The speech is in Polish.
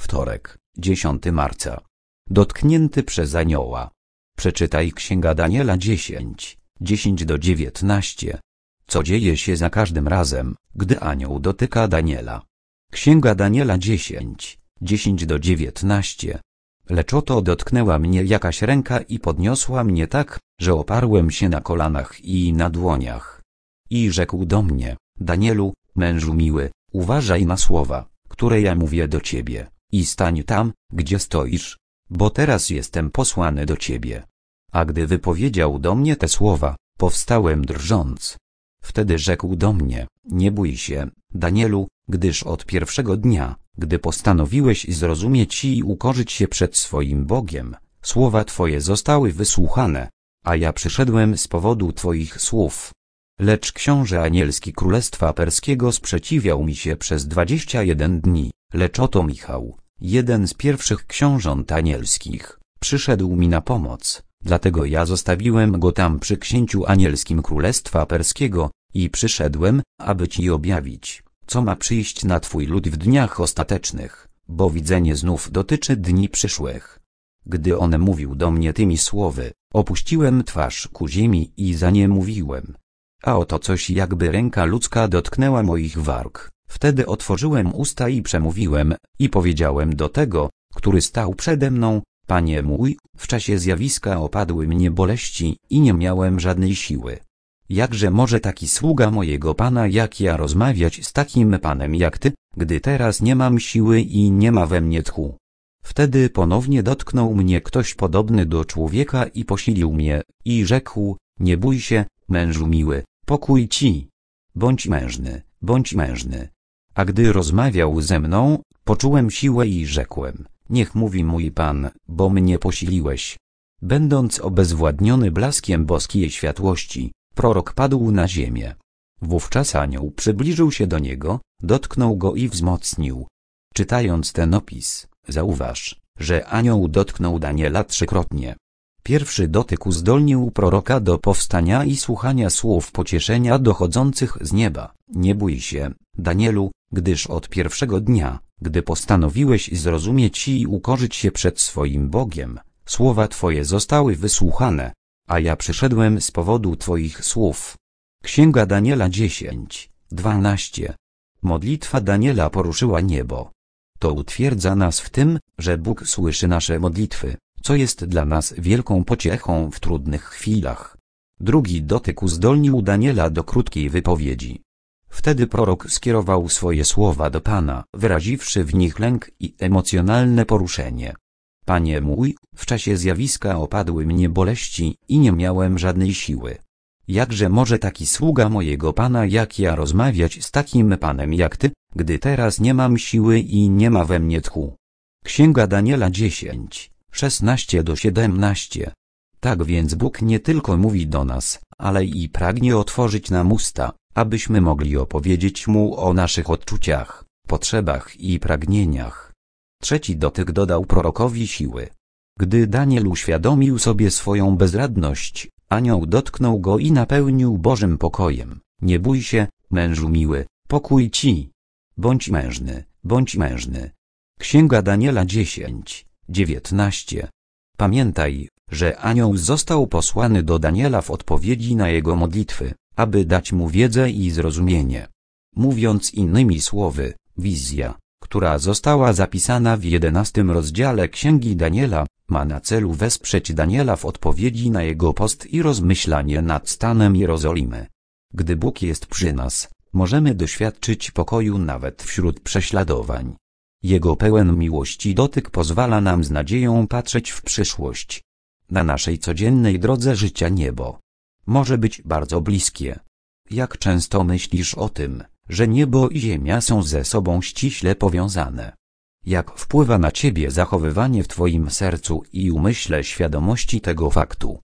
wtorek, 10 marca. Dotknięty przez anioła. Przeczytaj Księga Daniela 10, 10-19. Co dzieje się za każdym razem, gdy anioł dotyka Daniela? Księga Daniela 10, 10-19. Lecz oto dotknęła mnie jakaś ręka i podniosła mnie tak, że oparłem się na kolanach i na dłoniach. I rzekł do mnie: Danielu, mężu miły, uważaj na słowa, które ja mówię do ciebie, i stań tam, gdzie stoisz, bo teraz jestem posłany do ciebie. A gdy wypowiedział do mnie te słowa, powstałem drżąc. Wtedy rzekł do mnie: nie bój się, Danielu, gdyż od pierwszego dnia, gdy postanowiłeś zrozumieć i ukorzyć się przed swoim Bogiem, słowa twoje zostały wysłuchane, a ja przyszedłem z powodu twoich słów. Lecz książę anielski Królestwa Perskiego sprzeciwiał mi się przez 21 dni, lecz oto Michał, jeden z pierwszych książąt anielskich, przyszedł mi na pomoc, dlatego ja zostawiłem go tam przy księciu anielskim Królestwa Perskiego i przyszedłem, aby ci objawić, co ma przyjść na twój lud w dniach ostatecznych, bo widzenie znów dotyczy dni przyszłych. Gdy on mówił do mnie tymi słowy, opuściłem twarz ku ziemi i zaniemówiłem. A oto coś jakby ręka ludzka dotknęła moich warg. Wtedy otworzyłem usta i przemówiłem, i powiedziałem do tego, który stał przede mną: Panie mój, w czasie zjawiska opadły mnie boleści i nie miałem żadnej siły. Jakże może taki sługa mojego Pana jak ja rozmawiać z takim Panem jak Ty, gdy teraz nie mam siły i nie ma we mnie tchu? Wtedy ponownie dotknął mnie ktoś podobny do człowieka i posilił mnie, i rzekł: nie bój się, mężu miły, pokój ci. Bądź mężny, bądź mężny. A gdy rozmawiał ze mną, poczułem siłę i rzekłem: niech mówi mój Pan, bo mnie posiliłeś. Będąc obezwładniony blaskiem boskiej światłości, prorok padł na ziemię. Wówczas anioł przybliżył się do niego, dotknął go i wzmocnił. Czytając ten opis, zauważ, że anioł dotknął Daniela trzykrotnie. Pierwszy dotyk uzdolnił proroka do powstania i słuchania słów pocieszenia dochodzących z nieba. Nie bój się, Danielu, gdyż od pierwszego dnia, gdy postanowiłeś zrozumieć i ukorzyć się przed swoim Bogiem, słowa twoje zostały wysłuchane, a ja przyszedłem z powodu twoich słów. Księga Daniela 10, 12. Modlitwa Daniela poruszyła niebo. To utwierdza nas w tym, że Bóg słyszy nasze modlitwy, co jest dla nas wielką pociechą w trudnych chwilach. Drugi dotyk uzdolnił Daniela do krótkiej wypowiedzi. Wtedy prorok skierował swoje słowa do Pana, wyraziwszy w nich lęk i emocjonalne poruszenie. Panie mój, w czasie zjawiska opadły mnie boleści i nie miałem żadnej siły. Jakże może taki sługa mojego Pana jak ja rozmawiać z takim Panem jak Ty, gdy teraz nie mam siły i nie ma we mnie tchu? Księga Daniela 10, 16-17. Tak więc Bóg nie tylko mówi do nas, ale i pragnie otworzyć nam usta, abyśmy mogli opowiedzieć Mu o naszych odczuciach, potrzebach i pragnieniach. Trzeci dotyk dodał prorokowi siły. Gdy Daniel uświadomił sobie swoją bezradność, anioł dotknął go i napełnił Bożym pokojem. Nie bój się, mężu miły, pokój ci. Bądź mężny, bądź mężny. Księga Daniela 10, 19. Pamiętaj, że anioł został posłany do Daniela w odpowiedzi na jego modlitwy, aby dać mu wiedzę i zrozumienie. Mówiąc innymi słowy, wizja, która została zapisana w 11 rozdziale Księgi Daniela, ma na celu wesprzeć Daniela w odpowiedzi na jego post i rozmyślanie nad stanem Jerozolimy. Gdy Bóg jest przy nas, możemy doświadczyć pokoju nawet wśród prześladowań. Jego pełen miłości dotyk pozwala nam z nadzieją patrzeć w przyszłość. Na naszej codziennej drodze życia niebo może być bardzo bliskie. Jak często myślisz o tym, że niebo i ziemia są ze sobą ściśle powiązane? Jak wpływa na ciebie zachowywanie w twoim sercu i umyśle świadomości tego faktu?